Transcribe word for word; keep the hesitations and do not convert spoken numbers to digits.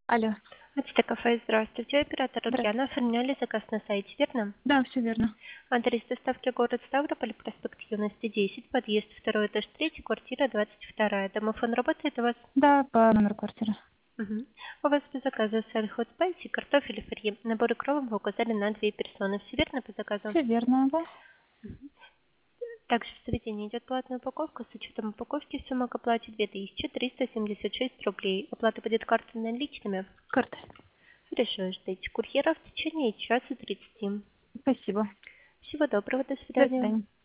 Алло, Ачта кафе, здравствуйте. Оператор Ульяна. здравствуйте. Оформляли заказ на сайте, верно? Да, все верно. Адрес доставки город Ставрополь, проспект Юности десять, подъезд второй этаж третий, квартира двадцать вторая. Домофон работает у вас? Да, по номеру квартиры. Мгм. У вас по заказу сальхот спайси, картофель и фри. Набор укропа вы указали на две персоны. Все верно по заказу? Все верно, да. Мгм. Также в заведении идет платная упаковка. С учетом упаковки сумма к оплате две тысячи триста семьдесят шесть рублей. Оплата будет картой наличными. Карта. Хорошо, ждите курьера в течение часа тридцати. Спасибо. Всего доброго, до До свидания. свидания.